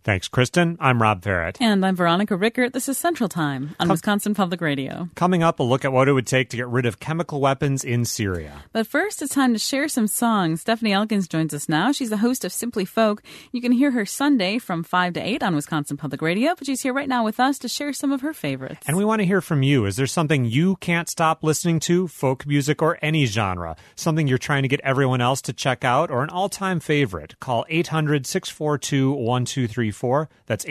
Thanks, Kristen. I'm Rob Farrett. And I'm Veronica Rickert. This is Central Time on Wisconsin Public Radio. Coming up, a look at what it would take to get rid of chemical weapons in Syria. But first, it's time to share some songs. Stephanie Elkins joins us now. She's the host of Simply Folk. You can hear her Sunday from 5 to 8 on Wisconsin Public Radio, but she's here right now with us to share some of her favorites. And we want to hear from you. Is there something you can't stop listening to, folk music or any genre? Something you're trying to get everyone else to check out, or an all-time favorite? Call 800-642-1234. That's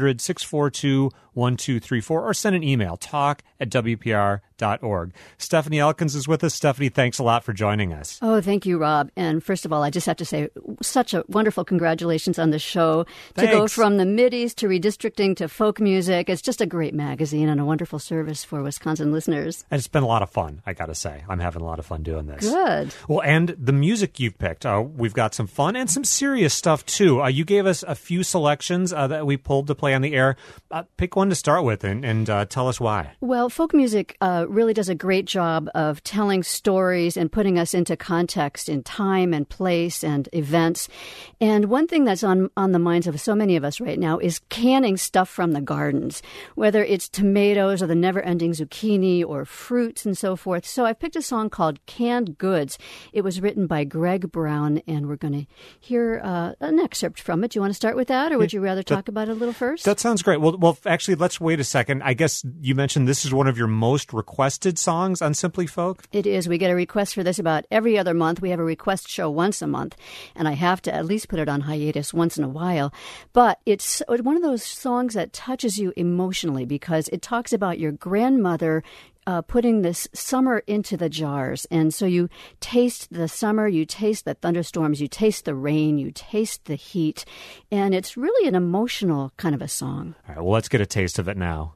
800-642-1234. Or send an email, talk@wpr.org. Stephanie Elkins is with us. Stephanie, thanks a lot for joining us. Oh, thank you, Rob. And first of all, I just have to say, such a wonderful congratulations on the show. Thanks. To go from the Mideast to redistricting to folk music. It's just a great magazine and a wonderful service for Wisconsin listeners. And it's been a lot of fun, I got to say. I'm having a lot of fun doing this. Good. Well, and the music you've picked, we've got some fun and some serious stuff, too. You gave us a few selections that we pulled to play on the air. Pick one to start with and tell us why. Well, folk music really does a great job of telling stories and putting us into context in time and place and events. And one thing that's on the minds of so many of us right now is canning stuff from the gardens, whether it's tomatoes or the never-ending zucchini or fruits and so forth. So I picked a song called Canned Goods. It was written by Greg Brown, and we're going to hear an excerpt from it. Do you want to start with that, or would you rather talk about it a little first? That sounds great. Well, actually, let's wait a second. I guess you mentioned this is one of your most requested songs on Simply Folk? It is. We get a request for this about every other month. We have a request show once a month, and I have to at least put it on hiatus once in a while. But it's one of those songs that touches you emotionally because it talks about your grandmother putting this summer into the jars. And so you taste the summer, you taste the thunderstorms, you taste the rain, you taste the heat. And it's really an emotional kind of a song. All right, well, let's get a taste of it now.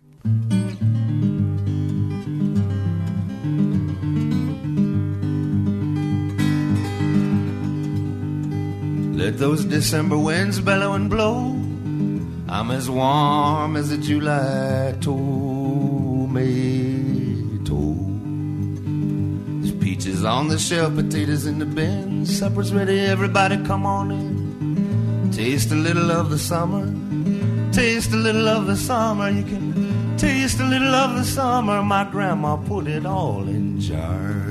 Let those December winds bellow and blow. I'm as warm as a July tomato. There's peaches on the shelf, potatoes in the bin. Supper's ready, everybody come on in. Taste a little of the summer. Taste a little of the summer. You can taste a little of the summer. My grandma put it all in jars.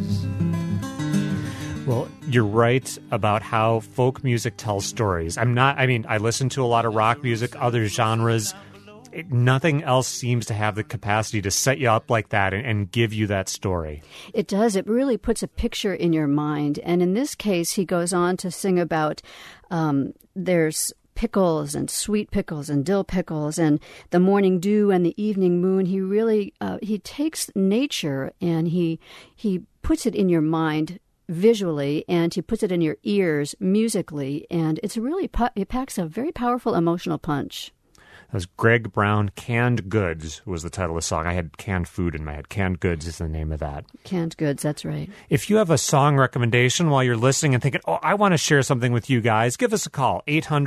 Well, you're right about how folk music tells stories. I listen to a lot of rock music, other genres. Nothing else seems to have the capacity to set you up like that and give you that story. It does. It really puts a picture in your mind. And in this case, he goes on to sing about there's pickles and sweet pickles and dill pickles and the morning dew and the evening moon. He really he takes nature and he puts it in your mind visually, and he puts it in your ears musically, and it's really it packs a very powerful emotional punch. That was Greg Brown. Canned Goods was the title of the song. I had canned food in my head. Canned Goods is the name of that. Canned Goods, that's right. If you have a song recommendation while you're listening and thinking, I want to share something with you guys, give us a call.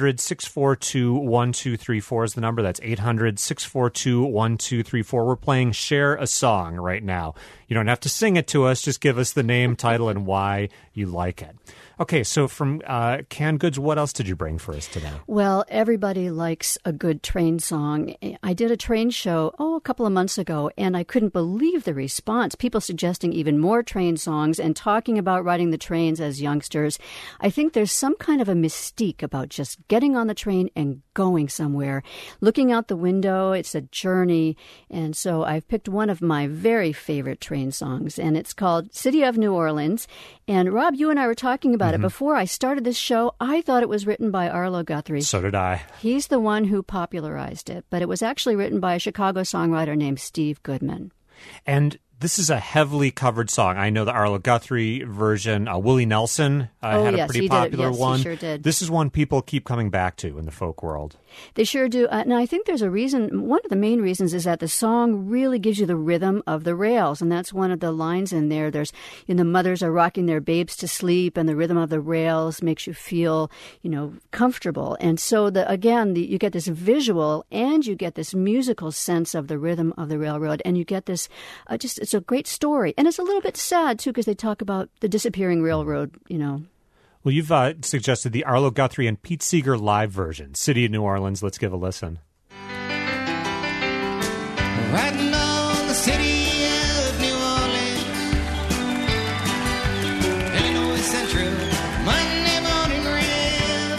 800-642-1234 is the number. That's 800-642-1234. We're playing Share a Song right now. You don't have to sing it to us. Just give us the name, title, and why you like it. Okay, so from Canned Goods, what else did you bring for us today? Well, everybody likes a good train song. I did a train show, a couple of months ago, and I couldn't believe the response. People suggesting even more train songs and talking about riding the trains as youngsters. I think there's some kind of a mystique about just getting on the train and going somewhere. Looking out the window, it's a journey. And so I've picked one of my very favorite train songs, and it's called City of New Orleans. And Rob, you and I were talking about it before I started this show. I thought it was written by Arlo Guthrie. So did I. He's the one who popularized it, but it was actually written by a Chicago songwriter named Steve Goodman. And this is a heavily covered song. I know the Arlo Guthrie version. Willie Nelson had a pretty popular one. He sure did. This is one people keep coming back to in the folk world. They sure do. And I think there's a reason. One of the main reasons is that the song really gives you the rhythm of the rails. And that's one of the lines in there. There's, mothers are rocking their babes to sleep, and the rhythm of the rails makes you feel, comfortable. And so, you get this visual and you get this musical sense of the rhythm of the railroad. And you get this, it's a great story. And it's a little bit sad, too, because they talk about the disappearing railroad, Well, you've suggested the Arlo Guthrie and Pete Seeger live version, City of New Orleans. Let's give a listen. Riding on the city of New Orleans, Illinois Central, Monday morning rail.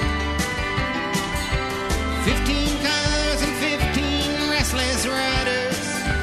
15 cars and 15 restless riders,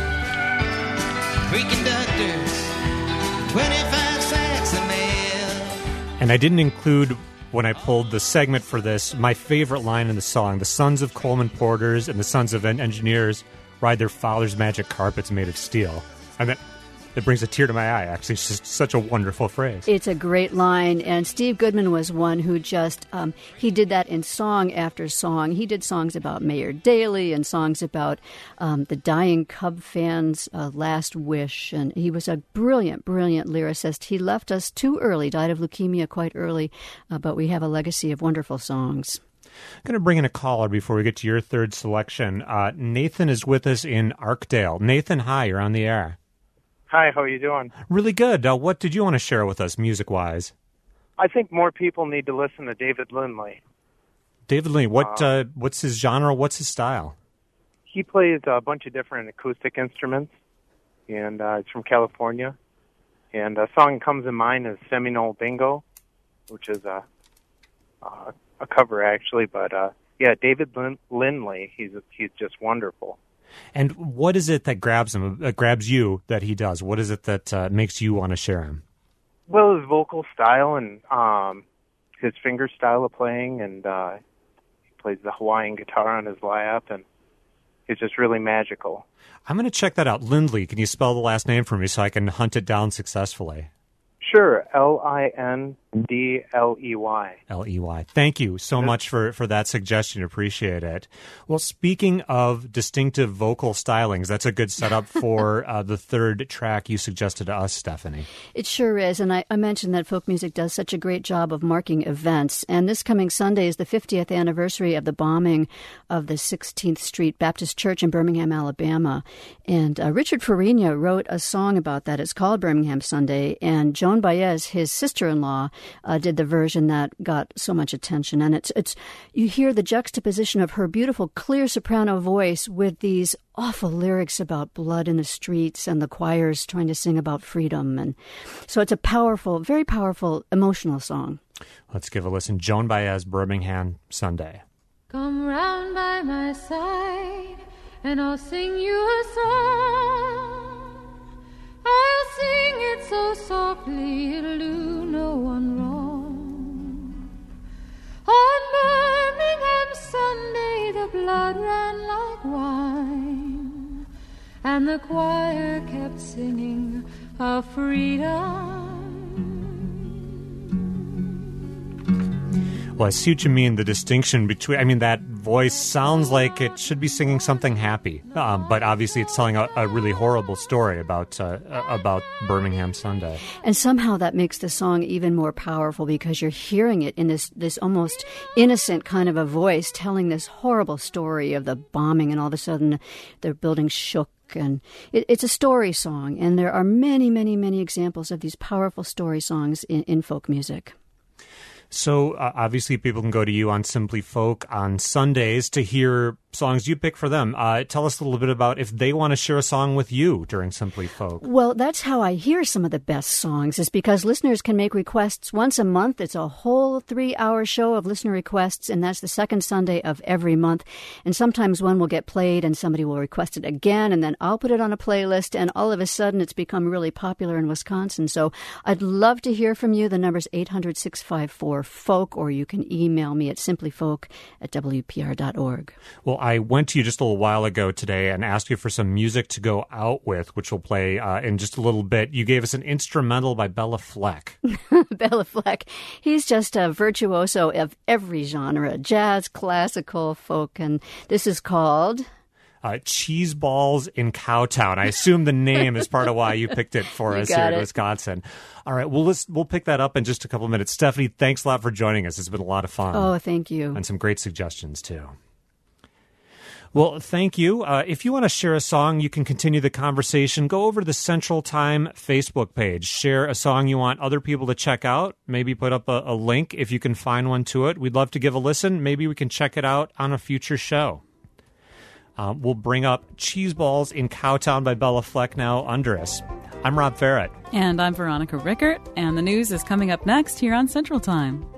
3 conductors, 25 sacks of mail. And I didn't include, when I pulled the segment for this, my favorite line in the song. The sons of Coleman Porters and the sons of engineers ride their father's magic carpets made of steel. And it brings a tear to my eye, actually. It's just such a wonderful phrase. It's a great line, and Steve Goodman was one who just, he did that in song after song. He did songs about Mayor Daley and songs about the dying Cub fans' last wish, and he was a brilliant, brilliant lyricist. He left us too early, died of leukemia quite early, but we have a legacy of wonderful songs. I'm going to bring in a caller before we get to your third selection. Nathan is with us in Arkdale. Nathan, hi, you're on the air. Hi, how are you doing? Really good. What did you want to share with us music-wise? I think more people need to listen to David Lindley. David Lindley, what's his genre? What's his style? He plays a bunch of different acoustic instruments, and he's from California. And a song that comes in mind is Seminole Bingo, which is a cover, actually. But, yeah, David Lindley, he's just wonderful. And what is it that grabs you that he does? What is it that makes you want to share him? Well, his vocal style and his finger style of playing, and he plays the Hawaiian guitar on his lap, and it's just really magical. I'm going to check that out. Lindley, can you spell the last name for me so I can hunt it down successfully? Sure, Lindley. Ley. Thank you so much for that suggestion. Appreciate it. Well, speaking of distinctive vocal stylings, that's a good setup for the third track you suggested to us, Stephanie. It sure is, and I mentioned that folk music does such a great job of marking events, and this coming Sunday is the 50th anniversary of the bombing of the 16th Street Baptist Church in Birmingham, Alabama, and Richard Farina wrote a song about that. It's called Birmingham Sunday, and Joan Baez, his sister-in-law, did the version that got so much attention. And it's you hear the juxtaposition of her beautiful, clear soprano voice with these awful lyrics about blood in the streets and the choirs trying to sing about freedom. And so it's a powerful, very powerful, emotional song. Let's give a listen. Joan Baez, Birmingham Sunday. Come round by my side and I'll sing you a song. I'll sing it so softly it'll do no one wrong. On Birmingham Sunday the blood ran like wine, and the choir kept singing of freedom. Well, I see what you mean, the distinction between, that voice sounds like it should be singing something happy, but obviously it's telling a really horrible story about Birmingham Sunday. And somehow that makes the song even more powerful because you're hearing it in this almost innocent kind of a voice telling this horrible story of the bombing, and all of a sudden the building shook. And it's a story song, and there are many, many, many examples of these powerful story songs in folk music. So obviously people can go to you on Simply Folk on Sundays to hear songs you pick for them. Tell us a little bit about if they want to share a song with you during Simply Folk. Well, that's how I hear some of the best songs, is because listeners can make requests once a month. It's a whole 3-hour show of listener requests, and that's the second Sunday of every month. And sometimes one will get played and somebody will request it again, and then I'll put it on a playlist, and all of a sudden it's become really popular in Wisconsin. So I'd love to hear from you. The number's 800-654-FOLK, or you can email me at simplyfolk@wpr.org. Well, I went to you just a little while ago today and asked you for some music to go out with, which we'll play in just a little bit. You gave us an instrumental by Bela Fleck. Bela Fleck, he's just a virtuoso of every genre, jazz, classical, folk, and this is called... Cheese Balls in Cowtown. I assume the name is part of why you picked it for us here in Wisconsin. All right, we'll pick that up in just a couple of minutes. Stephanie, thanks a lot for joining us. It's been a lot of fun. Oh, thank you. And some great suggestions, too. Well, thank you. If you want to share a song, you can continue the conversation. Go over to the Central Time Facebook page. Share a song you want other people to check out. Maybe put up a link if you can find one to it. We'd love to give a listen. Maybe we can check it out on a future show. We'll bring up Cheese Balls in Cowtown by Bella Fleck now under us. I'm Rob Farrett. And I'm Veronica Rickert, and the news is coming up next here on Central Time.